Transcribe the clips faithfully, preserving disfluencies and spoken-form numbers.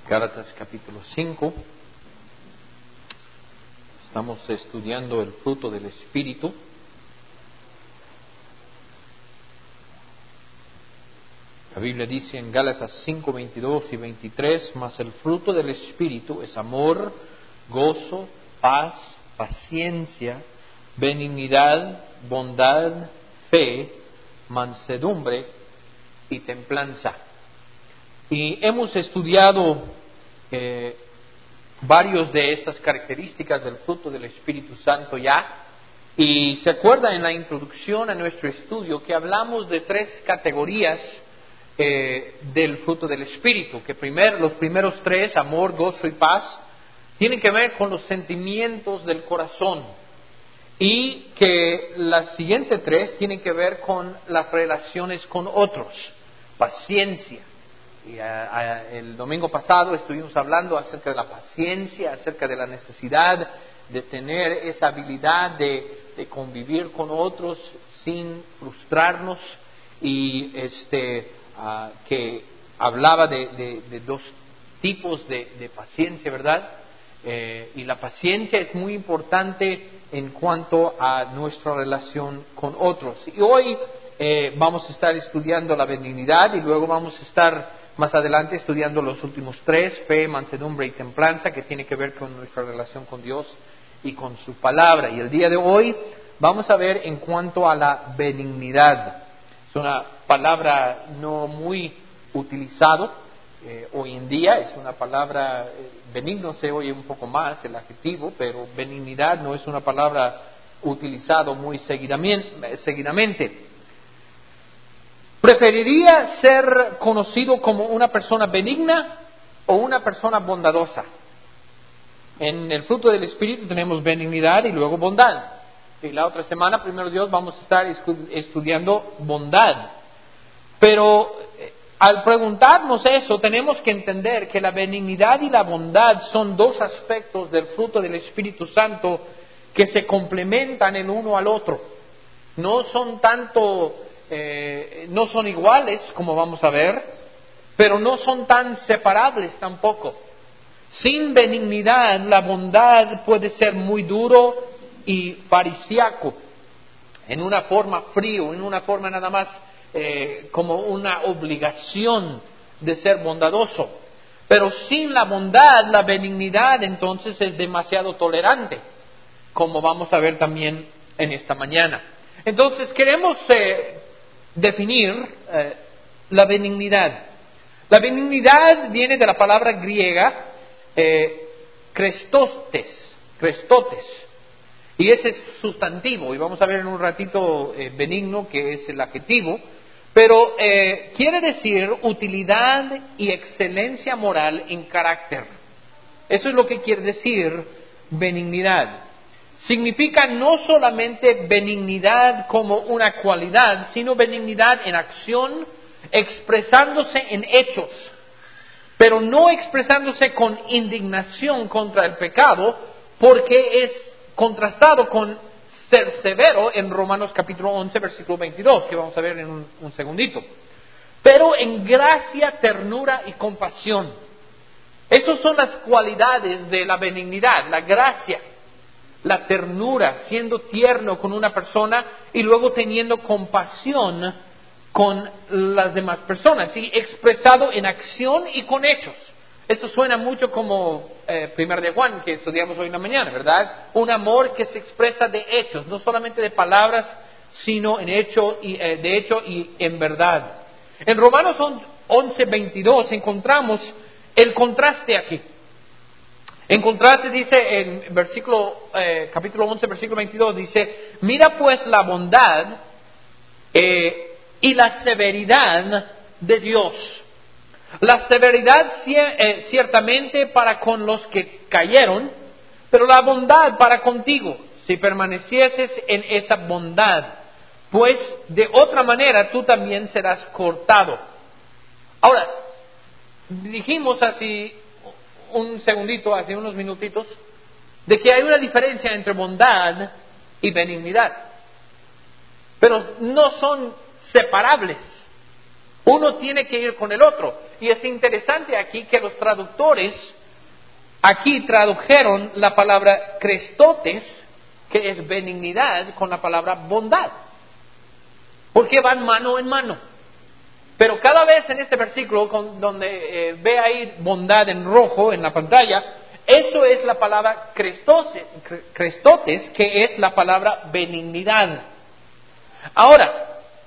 Gálatas capítulo cinco. Estamos estudiando el fruto del Espíritu. La Biblia dice en Gálatas cinco, veintidós y veintitrés, mas el fruto del Espíritu es amor, gozo, paz, paciencia, benignidad, bondad, fe, mansedumbre y templanza. Y hemos estudiado eh, varios de estas características del fruto del Espíritu Santo ya. Y se acuerda en la introducción a nuestro estudio que hablamos de tres categorías eh, del fruto del Espíritu, que primer, los primeros tres, amor, gozo y paz, tienen que ver con los sentimientos del corazón, y que las siguientes tres tienen que ver con las relaciones con otros, paciencia. Y a, a, el domingo pasado estuvimos hablando acerca de la paciencia, acerca de la necesidad de tener esa habilidad de, de convivir con otros sin frustrarnos, y este uh, que hablaba de, de, de dos tipos de, de paciencia, ¿verdad? Eh, y la paciencia es muy importante en cuanto a nuestra relación con otros. Y hoy eh, vamos a estar estudiando la benignidad, y luego vamos a estar más adelante estudiando los últimos tres, fe, mansedumbre y templanza, que tiene que ver con nuestra relación con Dios y con su palabra. Y el día de hoy vamos a ver en cuanto a la benignidad. Es una palabra no muy utilizada eh, hoy en día, es una palabra, eh, benigno se oye un poco más el adjetivo, pero benignidad no es una palabra utilizada muy seguidamente. ¿Preferiría ser conocido como una persona benigna o una persona bondadosa? En el fruto del Espíritu tenemos benignidad y luego bondad. Y la otra semana, primero Dios, vamos a estar estudiando bondad. Pero eh, al preguntarnos eso, tenemos que entender que la benignidad y la bondad son dos aspectos del fruto del Espíritu Santo que se complementan el uno al otro. No son tanto... Eh, no son iguales, como vamos a ver, pero no son tan separables tampoco. Sin benignidad, la bondad puede ser muy duro y farisaico, en una forma frío, en una forma nada más eh, como una obligación de ser bondadoso. Pero sin la bondad, la benignidad entonces es demasiado tolerante, como vamos a ver también en esta mañana. Entonces queremos eh, definir eh, la benignidad. La benignidad viene de la palabra griega eh, Christotes, Christotes, y ese es sustantivo, y vamos a ver en un ratito eh, benigno, que es el adjetivo, pero eh, quiere decir utilidad y excelencia moral en carácter. Eso es lo que quiere decir benignidad. Significa no solamente benignidad como una cualidad, sino benignidad en acción, expresándose en hechos, pero no expresándose con indignación contra el pecado, porque es contrastado con ser severo en Romanos capítulo once, versículo veintidós, que vamos a ver en un, un segundito. Pero en gracia, ternura y compasión. Esas son las cualidades de la benignidad, la gracia, la ternura, siendo tierno con una persona y luego teniendo compasión con las demás personas, y expresado en acción y con hechos. Eso suena mucho como eh, Primera de Juan, que estudiamos hoy en la mañana, ¿verdad? Un amor que se expresa de hechos, no solamente de palabras, sino en hecho y, eh, de hecho y en verdad. En Romanos once, veintidós encontramos el contraste aquí. En contraste dice en versículo, eh, capítulo once, versículo veintidós, dice, mira pues la bondad eh, y la severidad de Dios. La severidad eh, ciertamente para con los que cayeron, pero la bondad para contigo, si permanecieses en esa bondad, pues de otra manera tú también serás cortado. Ahora, dijimos así un segundito, hace unos minutitos, de que hay una diferencia entre bondad y benignidad, pero no son separables. Uno tiene que ir con el otro. Y es interesante aquí que los traductores aquí tradujeron la palabra crestotes, que es benignidad, con la palabra bondad, porque van mano en mano. Pero cada vez en este versículo, con, donde eh, ve ahí bondad en rojo en la pantalla, eso es la palabra crestotes, crestotes, que es la palabra benignidad. Ahora,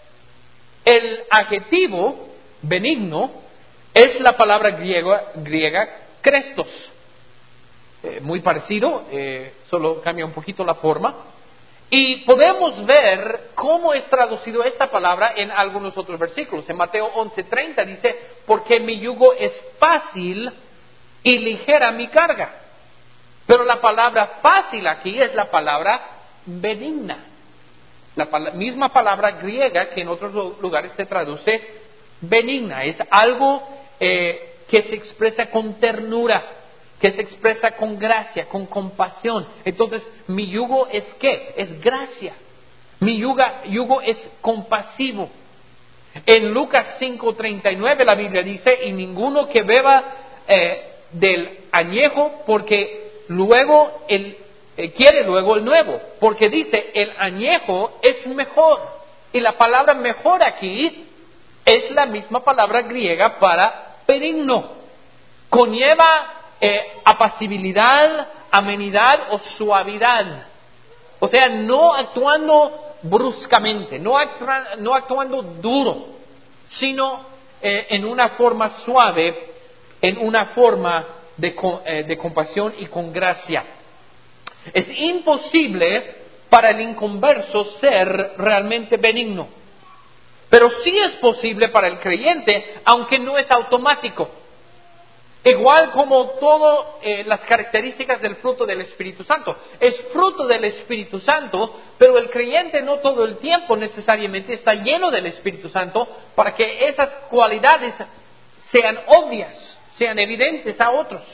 el adjetivo benigno es la palabra griega, griega crestos. Eh, muy parecido, eh, solo cambia un poquito la forma. Y podemos ver cómo es traducido esta palabra en algunos otros versículos. En Mateo once treinta dice, porque mi yugo es fácil y ligera mi carga. Pero la palabra fácil aquí es la palabra benigna. La pal- misma palabra griega que en otros lugares se traduce benigna. Es algo eh, que se expresa con ternura, que se expresa con gracia, con compasión. Entonces, mi yugo es ¿qué? Es gracia. Mi yuga, yugo es compasivo. En Lucas cinco treinta y nueve la Biblia dice, y ninguno que beba eh, del añejo, porque luego el eh, quiere luego el nuevo, porque dice, el añejo es mejor. Y la palabra mejor aquí es la misma palabra griega para benigno. Conlleva Eh, apacibilidad, amenidad o suavidad. O sea, no actuando bruscamente, no, actua, no actuando duro, sino eh, en una forma suave, en una forma de, eh, de compasión y con gracia. Es imposible para el inconverso ser realmente benigno, pero sí es posible para el creyente, aunque no es automático. Igual como todas eh, las características del fruto del Espíritu Santo. Es fruto del Espíritu Santo, pero el creyente no todo el tiempo necesariamente está lleno del Espíritu Santo para que esas cualidades sean obvias, sean evidentes a otros.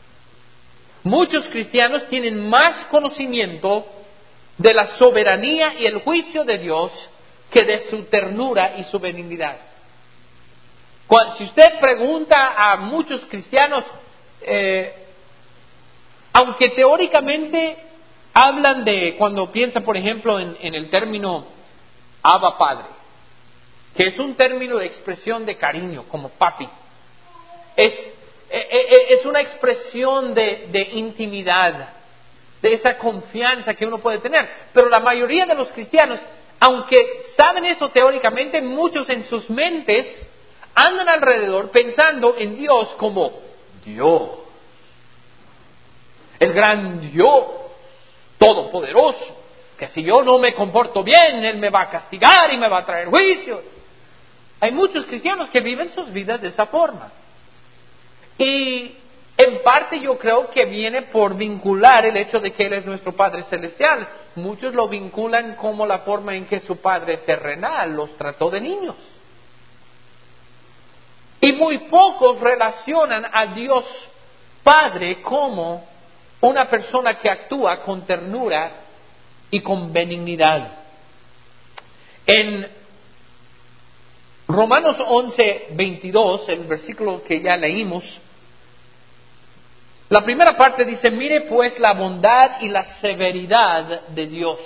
Muchos cristianos tienen más conocimiento de la soberanía y el juicio de Dios que de su ternura y su benignidad. Si usted pregunta a muchos cristianos, eh, aunque teóricamente hablan de, cuando piensan por ejemplo en, en el término Abba Padre, que es un término de expresión de cariño, como papi, es, eh, es una expresión de, de intimidad, de esa confianza que uno puede tener. Pero la mayoría de los cristianos, aunque saben eso teóricamente, muchos en sus mentes andan alrededor pensando en Dios como Dios, el gran Dios, todopoderoso, que si yo no me comporto bien, Él me va a castigar y me va a traer juicio. Hay muchos cristianos que viven sus vidas de esa forma. Y en parte yo creo que viene por vincular el hecho de que Él es nuestro Padre Celestial. Muchos lo vinculan como la forma en que su Padre terrenal los trató de niños. Y muy pocos relacionan a Dios Padre como una persona que actúa con ternura y con benignidad. En Romanos once veintidós, el versículo que ya leímos, la primera parte dice, mire pues la bondad y la severidad de Dios.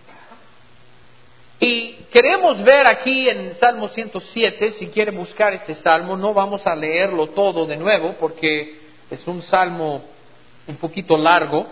Y queremos ver aquí en Salmo ciento siete, si quiere buscar este salmo, no vamos a leerlo todo de nuevo porque es un salmo un poquito largo.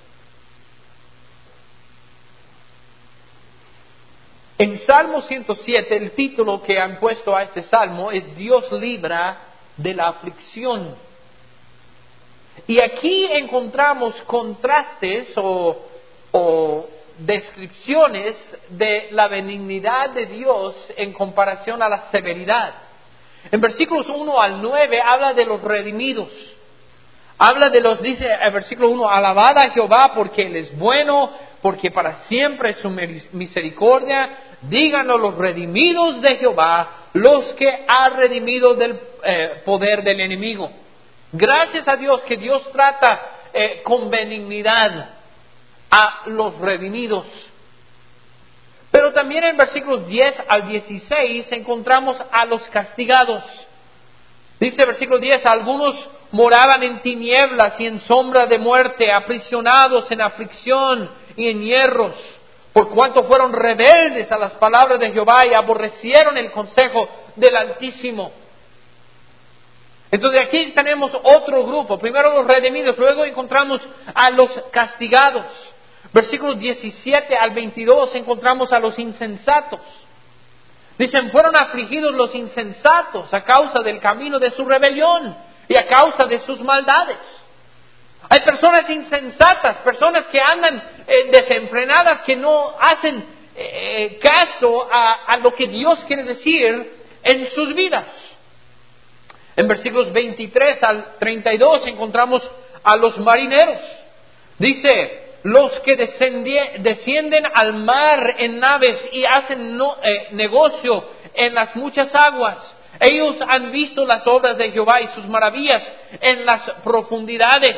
En Salmo ciento siete, el título que han puesto a este salmo es Dios libra de la aflicción. Y aquí encontramos contrastes o, o descripciones de la benignidad de Dios en comparación a la severidad. En versículos uno al nueve habla de los redimidos. Habla de los, dice el versículo uno, alabad a Jehová porque Él es bueno, porque para siempre es su misericordia. Díganlo los redimidos de Jehová, los que ha redimido del eh, poder del enemigo. Gracias a Dios que Dios trata eh, con benignidad a los redimidos. Pero también en versículos diez al dieciséis encontramos a los castigados. Dice versículo diez, algunos moraban en tinieblas y en sombra de muerte, aprisionados en aflicción y en hierros, por cuanto fueron rebeldes a las palabras de Jehová y aborrecieron el consejo del Altísimo. Entonces aquí tenemos otro grupo, primero los redimidos, luego encontramos a los castigados. Versículos diecisiete al veintidós encontramos a los insensatos. Dicen, fueron afligidos los insensatos a causa del camino de su rebelión y a causa de sus maldades. Hay personas insensatas, personas que andan eh, desenfrenadas, que no hacen eh, caso a, a lo que Dios quiere decir en sus vidas. En versículos veintitrés al treinta y dos encontramos a los marineros. Dice, los que descienden al mar en naves y hacen no, eh, negocio en las muchas aguas. Ellos han visto las obras de Jehová y sus maravillas en las profundidades.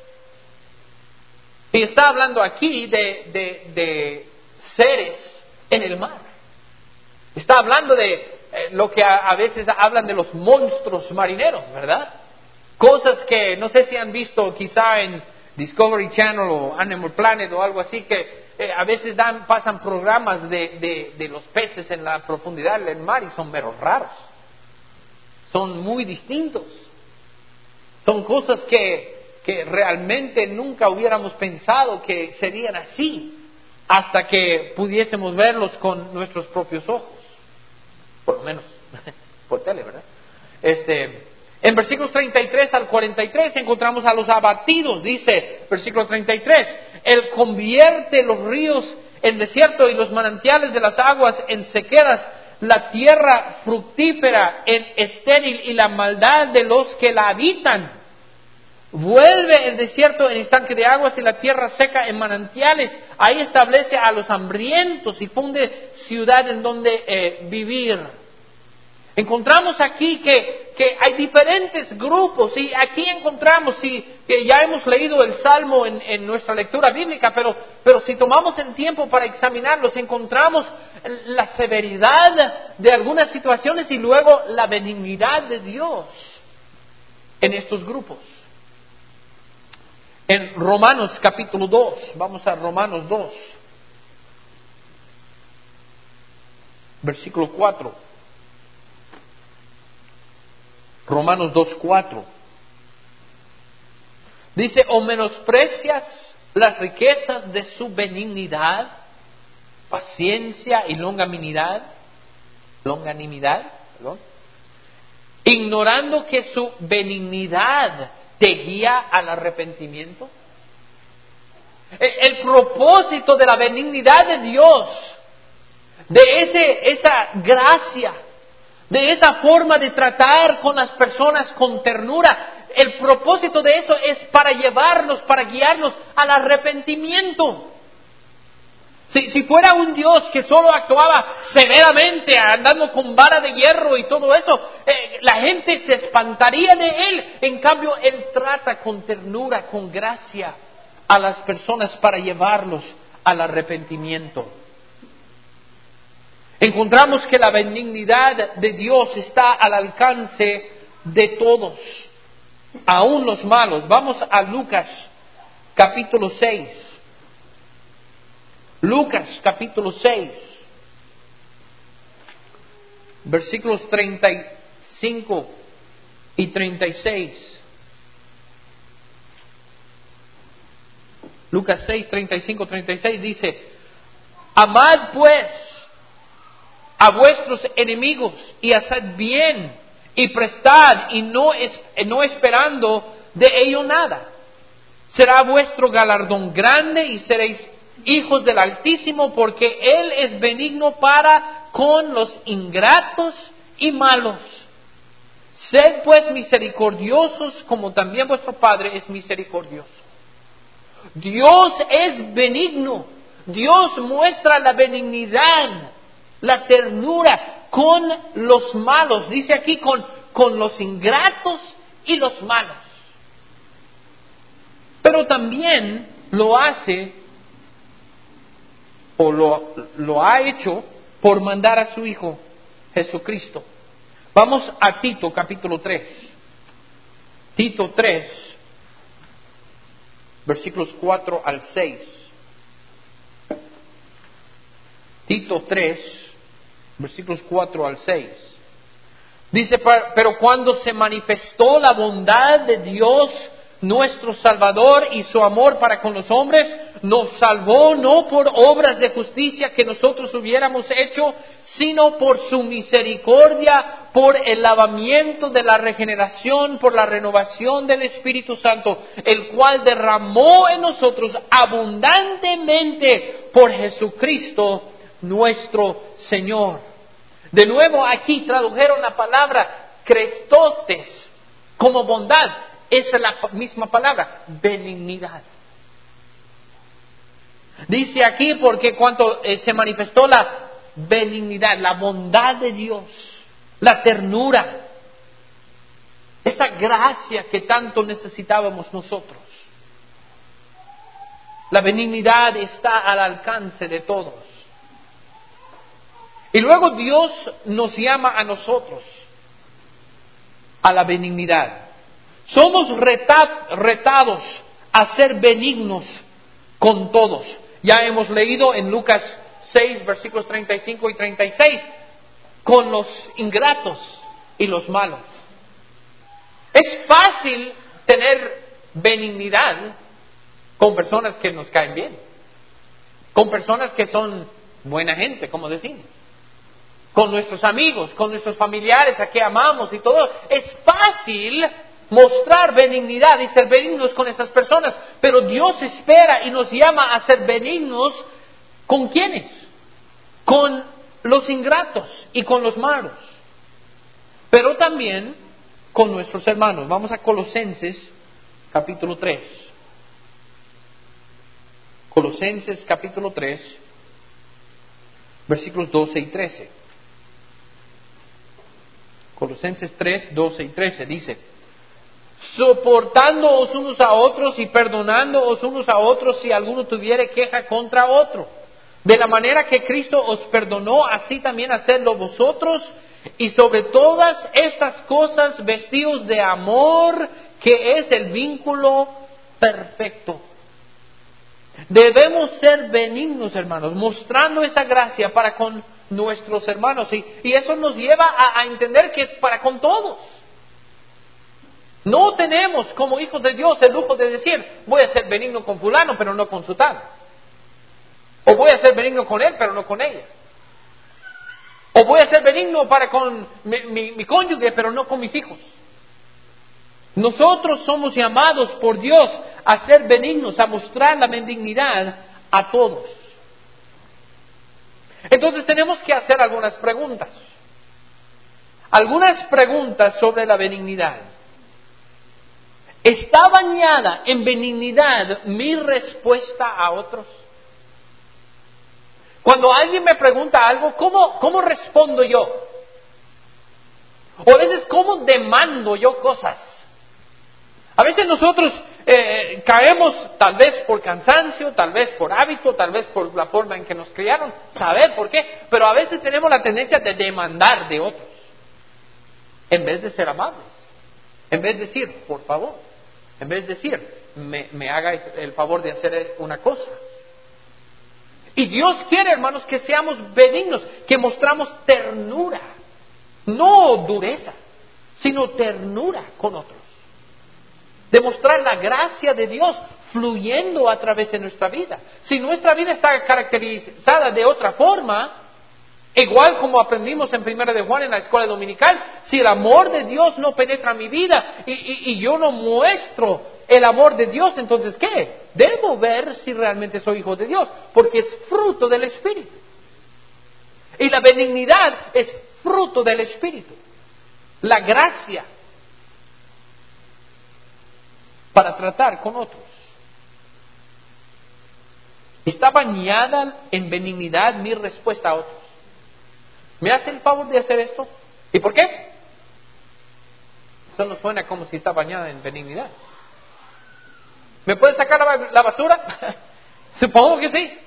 Y está hablando aquí de, de, de seres en el mar. Está hablando de eh, lo que a, a veces hablan de los monstruos marineros, ¿verdad? Cosas que no sé si han visto quizá en Discovery Channel o Animal Planet o algo así, que eh, a veces dan, pasan programas de, de, de los peces en la profundidad del mar y son meros raros. Son muy distintos. Son cosas que, que realmente nunca hubiéramos pensado que serían así hasta que pudiésemos verlos con nuestros propios ojos. Por lo menos por tele, ¿verdad? Este... En versículos treinta y tres al cuarenta y tres encontramos a los abatidos. Dice, versículo treinta y tres, Él convierte los ríos en desierto y los manantiales de las aguas en sequeras, la tierra fructífera en estéril y la maldad de los que la habitan. Vuelve el desierto en estanque de aguas y la tierra seca en manantiales. Ahí establece a los hambrientos y funde ciudad en donde eh, vivir. Encontramos aquí que, que hay diferentes grupos y aquí encontramos, y que ya hemos leído el Salmo en, en nuestra lectura bíblica, pero, pero si tomamos el tiempo para examinarlos, encontramos la severidad de algunas situaciones y luego la benignidad de Dios en estos grupos. En Romanos capítulo dos, vamos a Romanos dos, versículo cuatro. Romanos dos cuatro. Dice, ¿o menosprecias las riquezas de su benignidad, paciencia y longanimidad? Longanimidad, perdón. Ignorando que su benignidad te guía al arrepentimiento. El, el propósito de la benignidad de Dios, de ese, esa gracia, de esa forma de tratar con las personas con ternura, el propósito de eso es para llevarnos, para guiarnos al arrepentimiento. Si, si fuera un Dios que solo actuaba severamente, andando con vara de hierro y todo eso, eh, la gente se espantaría de Él. En cambio, Él trata con ternura, con gracia a las personas para llevarlos al arrepentimiento. Encontramos que la benignidad de Dios está al alcance de todos, aún los malos. Vamos a Lucas capítulo seis. Lucas capítulo seis, versículos treinta y cinco y treinta y seis. Lucas seis, treinta y cinco, treinta y seis dice, amad pues a vuestros enemigos y haced bien y prestad y no, es, no esperando de ello nada. Será vuestro galardón grande y seréis hijos del Altísimo, porque Él es benigno para con los ingratos y malos. Sed pues misericordiosos como también vuestro Padre es misericordioso. Dios es benigno. Dios muestra la benignidad, la ternura con los malos. Dice aquí con, con los ingratos y los malos. Pero también lo hace, o lo, lo ha hecho por mandar a su Hijo Jesucristo. Vamos a Tito capítulo tres. Tito tres, versículos cuatro al seis. Tito tres, versículos cuatro al seis. Dice, pero cuando se manifestó la bondad de Dios, nuestro Salvador, y su amor para con los hombres, nos salvó no por obras de justicia que nosotros hubiéramos hecho, sino por su misericordia, por el lavamiento de la regeneración, por la renovación del Espíritu Santo, el cual derramó en nosotros abundantemente por Jesucristo nuestro Señor. De nuevo aquí tradujeron la palabra crestotes como bondad. Esa es la misma palabra, benignidad. Dice aquí porque cuando eh, se manifestó la benignidad, la bondad de Dios, la ternura, esa gracia que tanto necesitábamos nosotros. La benignidad está al alcance de todos. Y luego Dios nos llama a nosotros a la benignidad. Somos reta- retados a ser benignos con todos. Ya hemos leído en Lucas seis, versículos treinta y cinco y treinta y seis, con los ingratos y los malos. Es fácil tener benignidad con personas que nos caen bien, con personas que son buena gente, como decimos, con nuestros amigos, con nuestros familiares a que amamos y todo. Es fácil mostrar benignidad y ser benignos con esas personas, pero Dios espera y nos llama a ser benignos ¿con quiénes? Con los ingratos y con los malos, pero también con nuestros hermanos. Vamos a Colosenses capítulo tres. Colosenses capítulo tres, versículos doce y trece. Colosenses tres, doce y trece dice: soportándoos unos a otros y perdonándoos unos a otros si alguno tuviere queja contra otro. De la manera que Cristo os perdonó, así también hacedlo vosotros. Y sobre todas estas cosas vestidos de amor, que es el vínculo perfecto. Debemos ser benignos, hermanos, mostrando esa gracia para con nuestros hermanos. Y, y eso nos lleva a, a entender que para con todos. No tenemos como hijos de Dios el lujo de decir, voy a ser benigno con fulano, pero no con sutano. O voy a ser benigno con él, pero no con ella. O voy a ser benigno para con mi, mi, mi cónyuge, pero no con mis hijos. Nosotros somos llamados por Dios a ser benignos, a mostrar la benignidad a todos. Entonces tenemos que hacer algunas preguntas. Algunas preguntas sobre la benignidad. ¿Está bañada en benignidad mi respuesta a otros? Cuando alguien me pregunta algo, ¿cómo, cómo respondo yo? O a veces, ¿cómo demando yo cosas? A veces nosotros eh, caemos, tal vez por cansancio, tal vez por hábito, tal vez por la forma en que nos criaron, saber por qué, pero a veces tenemos la tendencia de demandar de otros, en vez de ser amables, en vez de decir, por favor, en vez de decir, me, me haga el favor de hacer una cosa. Y Dios quiere, hermanos, que seamos benignos, que mostramos ternura, no dureza, sino ternura con otros. Demostrar la gracia de Dios fluyendo a través de nuestra vida. Si nuestra vida está caracterizada de otra forma, igual como aprendimos en Primera de Juan en la escuela dominical, si el amor de Dios no penetra mi vida y, y, y yo no muestro el amor de Dios, entonces ¿qué? Debo ver si realmente soy hijo de Dios, porque es fruto del Espíritu. Y la benignidad es fruto del Espíritu. La gracia para tratar con otros. ¿Está bañada en benignidad mi respuesta a otros? ¿Me hace el favor de hacer esto? ¿Y por qué? Eso no suena como si está bañada en benignidad. ¿Me puede sacar la, la basura? Supongo que sí.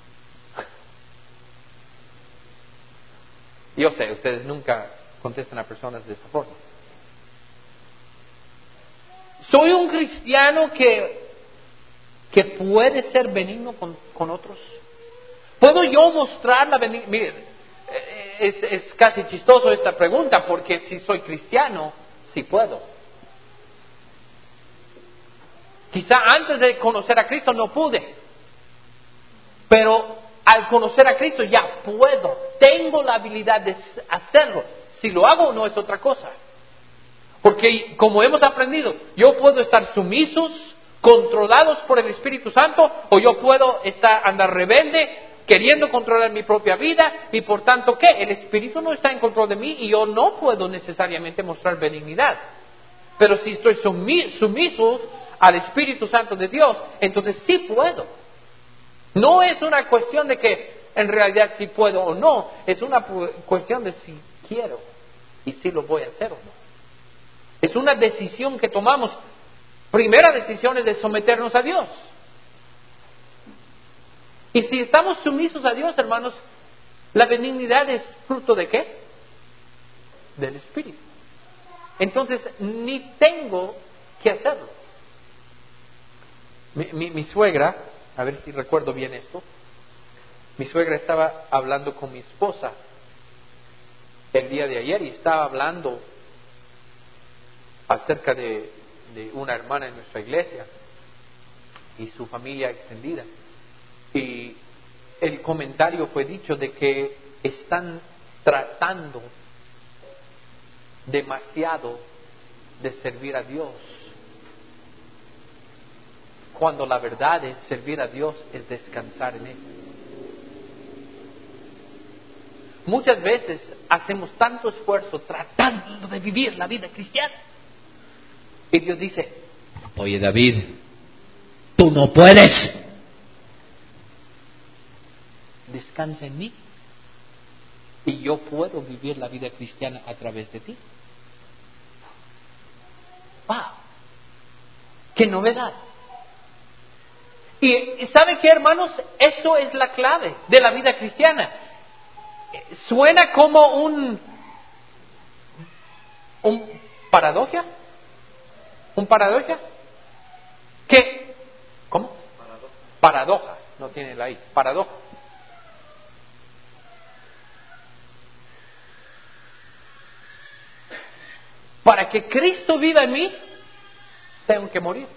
Yo sé, ustedes nunca contestan a personas de esa forma. ¿Soy un cristiano que, que puede ser benigno con, con otros? ¿Puedo yo mostrar la benignidad? Miren, es, es casi chistoso esta pregunta, porque si soy cristiano, sí puedo. Quizá antes de conocer a Cristo no pude, pero al conocer a Cristo ya puedo, tengo la habilidad de hacerlo. Si lo hago no es otra cosa. Porque como hemos aprendido, yo puedo estar sumisos, controlados por el Espíritu Santo, o yo puedo estar andar rebelde, queriendo controlar mi propia vida, y por tanto, ¿qué? El Espíritu no está en control de mí y yo no puedo necesariamente mostrar benignidad. Pero si estoy sumiso al Espíritu Santo de Dios, entonces sí puedo. No es una cuestión de que en realidad sí puedo o no, es una cuestión de si quiero y si lo voy a hacer o no. Es una decisión que tomamos. Primera decisión es de someternos a Dios. Y si estamos sumisos a Dios, hermanos, la benignidad es fruto ¿de qué? Del Espíritu. Entonces, ni tengo que hacerlo. Mi, mi, mi suegra, a ver si recuerdo bien esto, mi suegra estaba hablando con mi esposa el día de ayer y estaba hablando acerca de, de una hermana en nuestra iglesia y su familia extendida. Y el comentario fue dicho de que están tratando demasiado de servir a Dios, cuando la verdad es servir a Dios es descansar en Él. Muchas veces hacemos tanto esfuerzo tratando de vivir la vida cristiana y Dios dice: oye David, tú no puedes. Descansa en mí y yo puedo vivir la vida cristiana a través de ti. ¡Wow! ¡Qué novedad! Y ¿sabe qué, hermanos? Eso es la clave de la vida cristiana. Suena como un un paradoja, un paradoja que ¿cómo? Paradoja. Paradoja, no tiene la I, paradoja. Para que Cristo viva en mí, tengo que morir.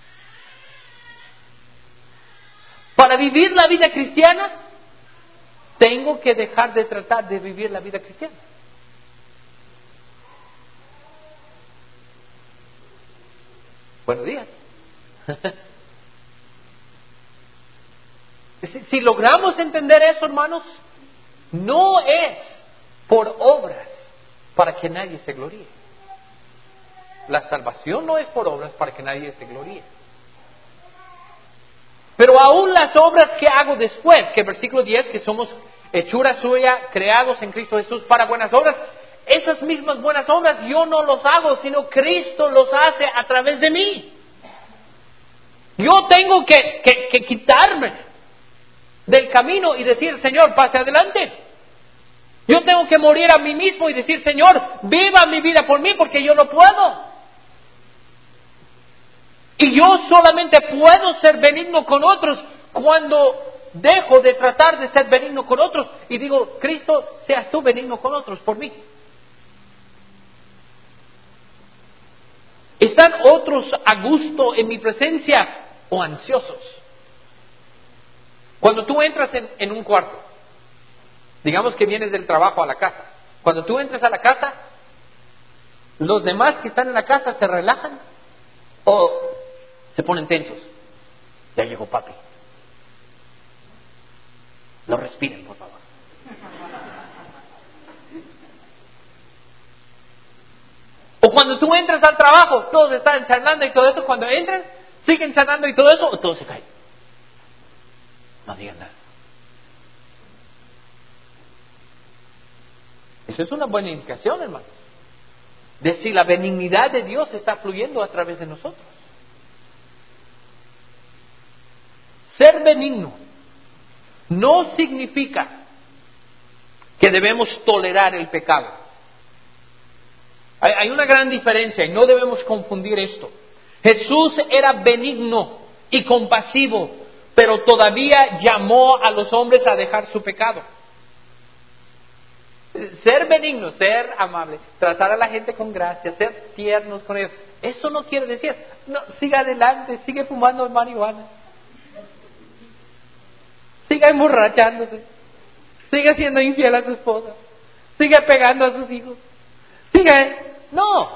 Para vivir la vida cristiana, tengo que dejar de tratar de vivir la vida cristiana. Buenos días. si, si logramos entender eso, hermanos, no es por obras para que nadie se gloríe. La salvación no es por obras para que nadie se gloríe. Pero aún las obras que hago después, que versículo diez, que somos hechura suya, creados en Cristo Jesús para buenas obras, esas mismas buenas obras yo no los hago, sino Cristo los hace a través de mí. Yo tengo que, que, que quitarme del camino y decir: Señor, pase adelante. Yo tengo que morir a mí mismo y decir: Señor, viva mi vida por mí, porque yo no puedo. Y yo solamente puedo ser benigno con otros cuando dejo de tratar de ser benigno con otros y digo: Cristo, seas tú benigno con otros por mí. ¿Están otros a gusto en mi presencia o ansiosos? Cuando tú entras en, en un cuarto, digamos que vienes del trabajo a la casa, cuando tú entras a la casa, ¿los demás que están en la casa se relajan o se ponen tensos? Ya llegó papi. Lo respiren, por favor. O cuando tú entras al trabajo, todos están charlando y todo eso, cuando entran, siguen charlando y todo eso, o todos se caen. No digan nada. Eso es una buena indicación, hermano, de si la benignidad de Dios está fluyendo a través de nosotros. Ser benigno no significa que debemos tolerar el pecado. Hay, hay una gran diferencia y no debemos confundir esto. Jesús era benigno y compasivo, pero todavía llamó a los hombres a dejar su pecado. Ser benigno, ser amable, tratar a la gente con gracia, ser tiernos con ellos, eso no quiere decir, no, siga adelante, sigue fumando marihuana, siga emborrachándose, siga siendo infiel a su esposa, siga pegando a sus hijos, siga, no.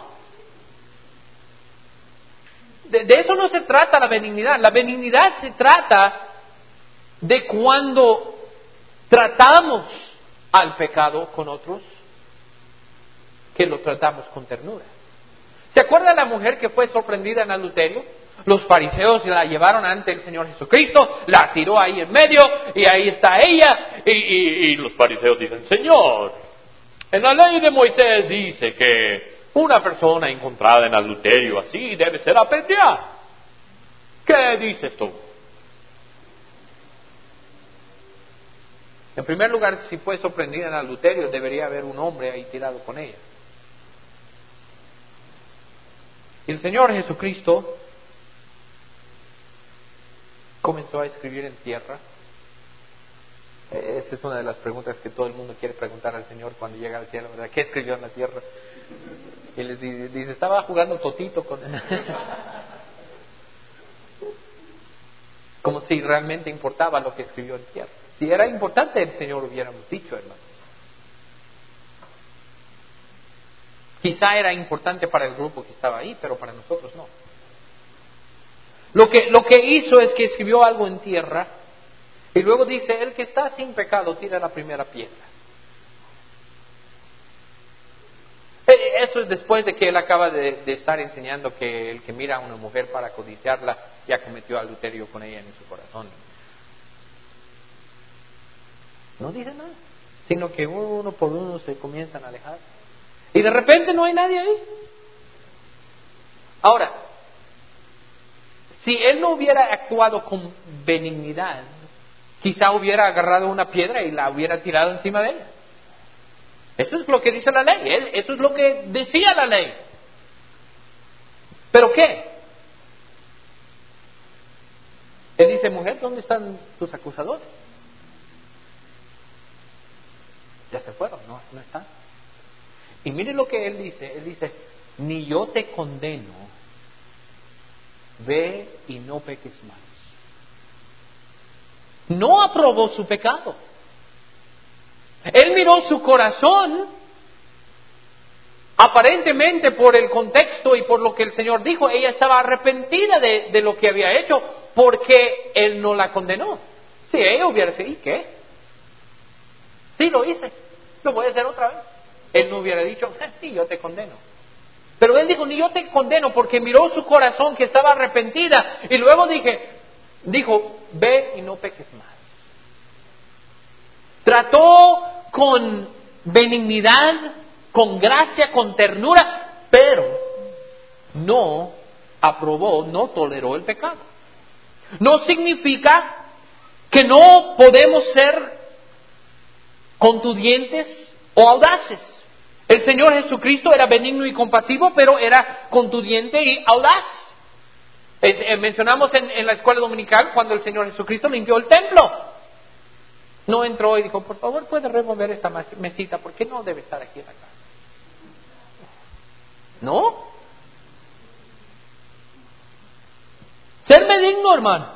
De, de eso no se trata la benignidad. La benignidad se trata de cuando tratamos al pecado con otros, que lo tratamos con ternura. ¿Se acuerda la mujer que fue sorprendida en adulterio? Los fariseos la llevaron ante el Señor Jesucristo, la tiró ahí en medio y ahí está ella. Y, y, y los fariseos dicen, Señor, en la ley de Moisés dice que una persona encontrada en adulterio así debe ser apedreada. ¿Qué dices tú? En primer lugar, si fue sorprendida en adulterio, debería haber un hombre ahí tirado con ella. Y el Señor Jesucristo comenzó a escribir en tierra. Esa es una de las preguntas que todo el mundo quiere preguntar al Señor cuando llega al cielo, ¿verdad? ¿Qué escribió en la tierra? Y les dice, dice estaba jugando totito con él. Como si realmente importaba lo que escribió en tierra. Si era importante, el Señor lo hubiéramos dicho, hermano. Quizá era importante para el grupo que estaba ahí, pero para nosotros no. Lo que, lo que hizo es que escribió algo en tierra y luego dice, el que está sin pecado tira la primera piedra. Eso es después de que él acaba de, de estar enseñando que el que mira a una mujer para codiciarla ya cometió adulterio con ella en su corazón. No dice nada, sino que uno por uno se comienzan a alejar. Y de repente no hay nadie ahí. Ahora, si él no hubiera actuado con benignidad, quizá hubiera agarrado una piedra y la hubiera tirado encima de ella. Eso es lo que dice la ley, él, eso es lo que decía la ley. ¿Pero qué? Él dice, mujer, ¿dónde están tus acusadores? Ya se fueron, no, no están. Y mire lo que él dice, él dice, ni yo te condeno, ve y no peques más. No aprobó su pecado. Él miró su corazón, aparentemente por el contexto y por lo que el Señor dijo, ella estaba arrepentida de, de lo que había hecho, porque Él no la condenó. Si ella hubiera dicho, ¿y qué? Sí, lo hice, lo voy a hacer otra vez. Él no hubiera dicho, sí, yo te condeno. Pero Él dijo, ni yo te condeno, porque miró su corazón que estaba arrepentida, y luego dije, dijo, ve y no peques más. Trató con benignidad, con gracia, con ternura, pero no aprobó, no toleró el pecado. No significa que no podemos ser contundientes o audaces. El Señor Jesucristo era benigno y compasivo, pero era contundiente y audaz. Es, eh, mencionamos en, en la escuela dominical cuando el Señor Jesucristo limpió el templo. No entró y dijo, por favor, ¿puede remover esta mesita? Porque no debe estar aquí en la casa. ¿No? Ser benigno, hermano,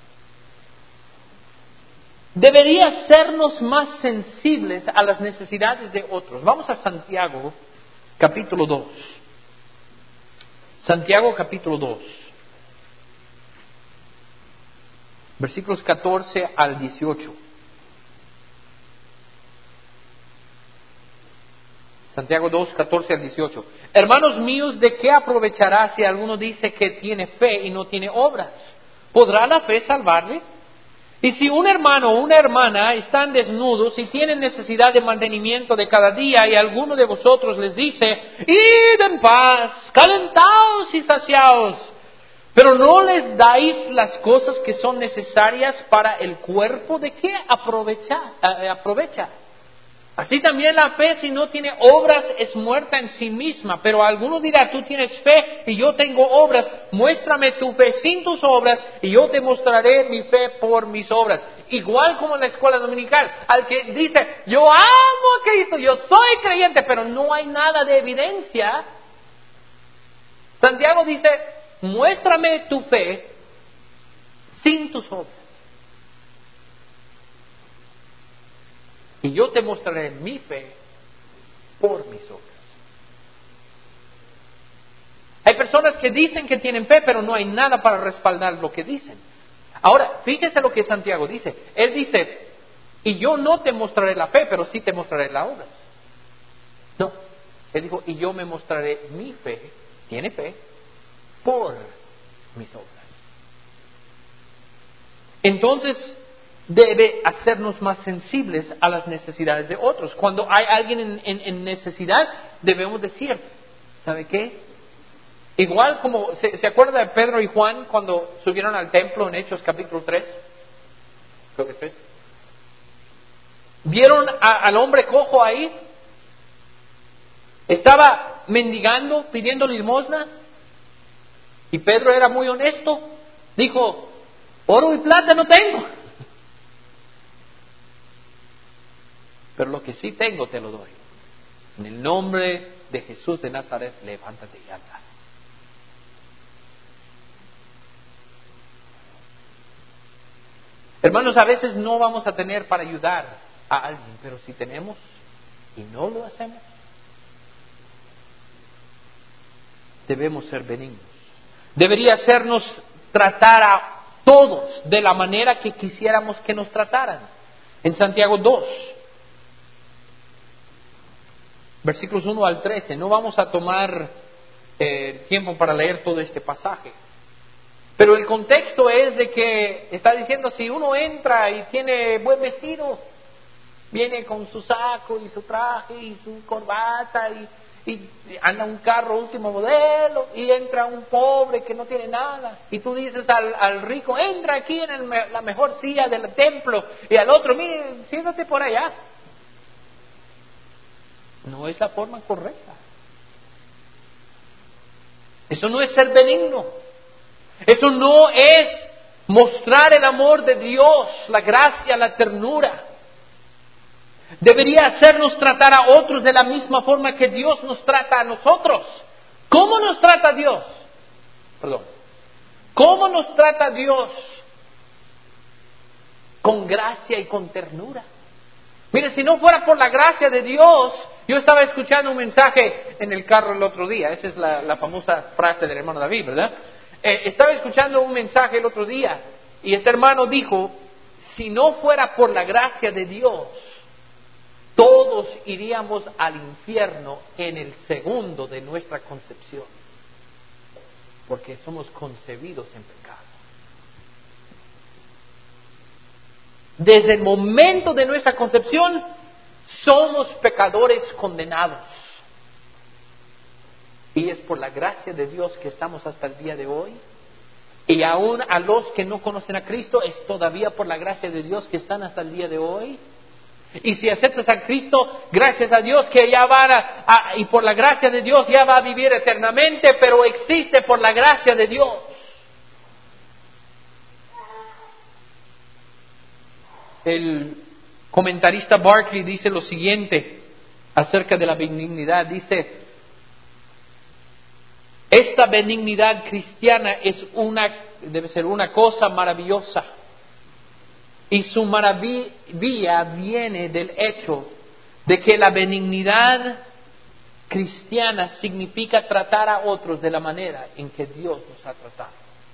debería sernos más sensibles a las necesidades de otros. Vamos a Santiago, capítulo dos. Santiago, capítulo dos. Versículos catorce al dieciocho. Santiago dos, catorce al dieciocho. Hermanos míos, ¿de qué aprovechará si alguno dice que tiene fe y no tiene obras? ¿Podrá la fe salvarle? Y si un hermano o una hermana están desnudos y tienen necesidad de mantenimiento de cada día y alguno de vosotros les dice, id en paz, calentaos y saciaos, pero no les dais las cosas que son necesarias para el cuerpo, ¿de qué aprovecha? Eh, aprovecha? Así también la fe, si no tiene obras, es muerta en sí misma. Pero alguno dirá, tú tienes fe y yo tengo obras. Muéstrame tu fe sin tus obras y yo te mostraré mi fe por mis obras. Igual como en la escuela dominical. Al que dice, yo amo a Cristo, yo soy creyente, pero no hay nada de evidencia. Santiago dice, muéstrame tu fe sin tus obras. Y yo te mostraré mi fe por mis obras. Hay personas que dicen que tienen fe, pero no hay nada para respaldar lo que dicen. Ahora, fíjese lo que Santiago dice. Él dice, y yo no te mostraré la fe, pero sí te mostraré la obra. No, él dijo, y yo me mostraré mi fe, tiene fe, por mis obras. Entonces, debe hacernos más sensibles a las necesidades de otros. Cuando hay alguien en, en, en necesidad, debemos decir, ¿sabe qué? Igual como, ¿se, ¿se acuerda de Pedro y Juan cuando subieron al templo en Hechos capítulo tres? Creo que tres. ¿Vieron a, al hombre cojo ahí? Estaba mendigando, pidiendo limosna. Y Pedro era muy honesto. Dijo, oro y plata no tengo, pero lo que sí tengo te lo doy. En el nombre de Jesús de Nazaret, levántate y anda. Hermanos, a veces no vamos a tener para ayudar a alguien, pero si tenemos y no lo hacemos, debemos ser benignos. Debería hacernos tratar a todos de la manera que quisiéramos que nos trataran. En Santiago dos, versículos uno al trece, no vamos a tomar eh, tiempo para leer todo este pasaje. Pero el contexto es de que está diciendo, si uno entra y tiene buen vestido, viene con su saco y su traje y su corbata y, y anda un carro último modelo, y entra un pobre que no tiene nada, y tú dices al, al rico, entra aquí en el, la mejor silla del templo, y al otro, mire, siéntate por allá. No es la forma correcta. Eso no es ser benigno. Eso no es mostrar el amor de Dios, la gracia, la ternura. Debería hacernos tratar a otros de la misma forma que Dios nos trata a nosotros. ¿Cómo nos trata Dios? Perdón. ¿Cómo nos trata Dios? Con gracia y con ternura. Mire, si no fuera por la gracia de Dios, yo estaba escuchando un mensaje en el carro el otro día. Esa es la, la famosa frase del hermano David, ¿verdad? Eh, estaba escuchando un mensaje el otro día y este hermano dijo, si no fuera por la gracia de Dios, todos iríamos al infierno en el segundo de nuestra concepción, porque somos concebidos en pecado. Desde el momento de nuestra concepción, somos pecadores condenados. Y es por la gracia de Dios que estamos hasta el día de hoy. Y aún a los que no conocen a Cristo, es todavía por la gracia de Dios que están hasta el día de hoy. Y si aceptas a Cristo, gracias a Dios que ya va a, a, y por la gracia de Dios ya va a vivir eternamente, pero existe por la gracia de Dios. El comentarista Barclay dice lo siguiente acerca de la benignidad. Dice, esta benignidad cristiana es una, debe ser una cosa maravillosa. Y su maravilla viene del hecho de que la benignidad cristiana significa tratar a otros de la manera en que Dios nos ha tratado.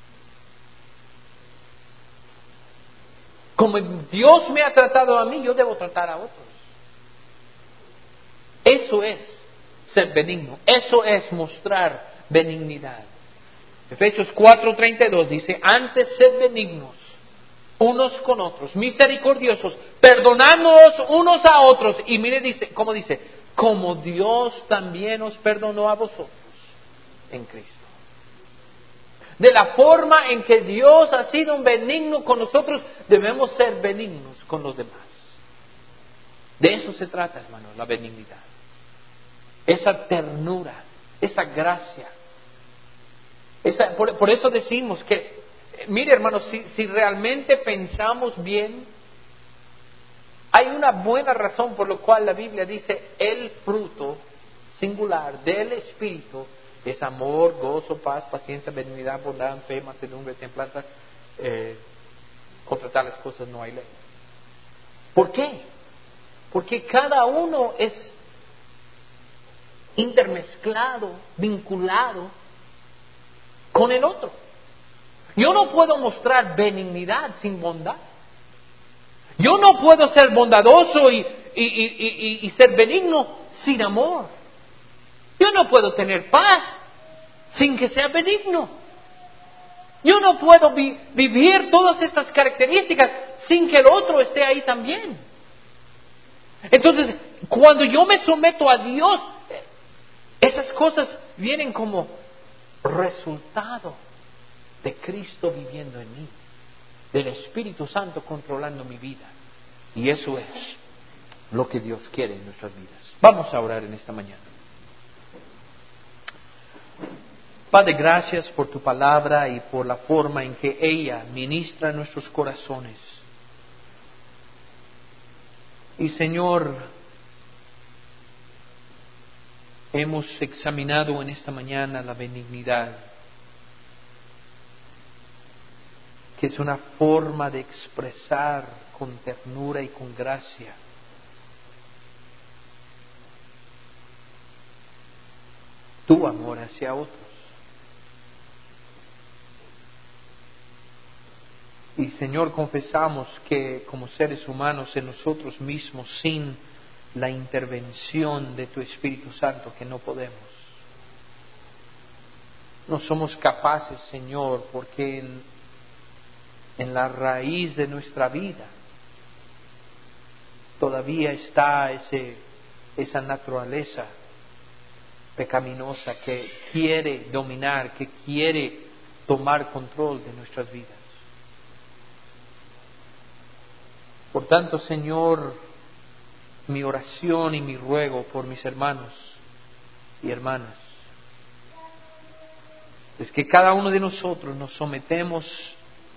Como Dios me ha tratado a mí, yo debo tratar a otros. Eso es ser benigno. Eso es mostrar benignidad. Efesios cuatro treinta y dos dice, antes sed benignos unos con otros, misericordiosos, perdonándoos unos a otros. Y mire, dice, como dice, como Dios también os perdonó a vosotros en Cristo. De la forma en que Dios ha sido un benigno con nosotros, debemos ser benignos con los demás. De eso se trata, hermano, la benignidad. Esa ternura, esa gracia. Esa, por, por eso decimos que, mire hermano, si, si realmente pensamos bien, hay una buena razón por la cual la Biblia dice el fruto singular del Espíritu es amor, gozo, paz, paciencia, benignidad, bondad, fe, mansedumbre, templanza. Eh, contra tales cosas no hay ley. ¿Por qué? Porque cada uno es intermezclado, vinculado con el otro. Yo no puedo mostrar benignidad sin bondad. Yo no puedo ser bondadoso y, y, y, y, y ser benigno sin amor. Yo no puedo tener paz sin que sea benigno. Yo no puedo vi, vivir todas estas características sin que el otro esté ahí también. Entonces, cuando yo me someto a Dios, esas cosas vienen como resultado de Cristo viviendo en mí, del Espíritu Santo controlando mi vida. Y eso es lo que Dios quiere en nuestras vidas. Vamos a orar en esta mañana. Padre, gracias por tu palabra y por la forma en que ella ministra nuestros corazones. Y Señor, hemos examinado en esta mañana la benignidad, que es una forma de expresar con ternura y con gracia tu amor hacia otros. Y Señor, confesamos que como seres humanos en nosotros mismos, sin la intervención de tu Espíritu Santo, que no podemos. No somos capaces, Señor, porque en, en la raíz de nuestra vida todavía está ese, esa naturaleza pecaminosa que quiere dominar, que quiere tomar control de nuestras vidas. Por tanto, Señor, mi oración y mi ruego por mis hermanos y hermanas es que cada uno de nosotros nos sometemos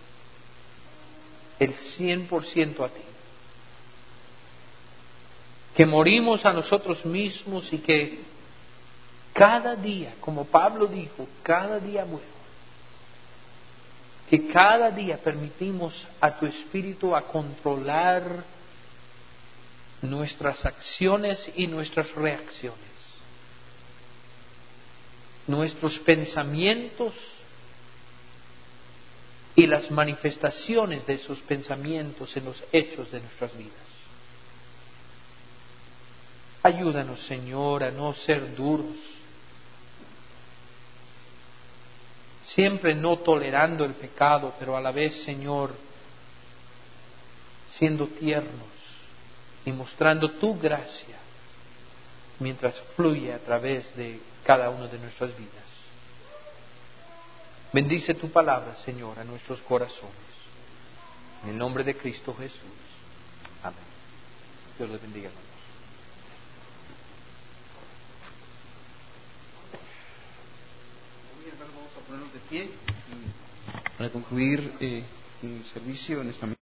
el cien por ciento a ti. Que morimos a nosotros mismos y que cada día, como Pablo dijo, cada día muero. Que cada día permitimos a tu Espíritu a controlar nuestras acciones y nuestras reacciones, nuestros pensamientos y las manifestaciones de esos pensamientos en los hechos de nuestras vidas. Ayúdanos, Señor, a no ser duros, siempre no tolerando el pecado, pero a la vez, Señor, siendo tiernos y mostrando tu gracia mientras fluye a través de cada una de nuestras vidas. Bendice tu palabra, Señor, a nuestros corazones. En el nombre de Cristo Jesús. Amén. Dios les bendiga, hermanos. Vamos a ponernos de pie para concluir eh, el servicio en esta mañana.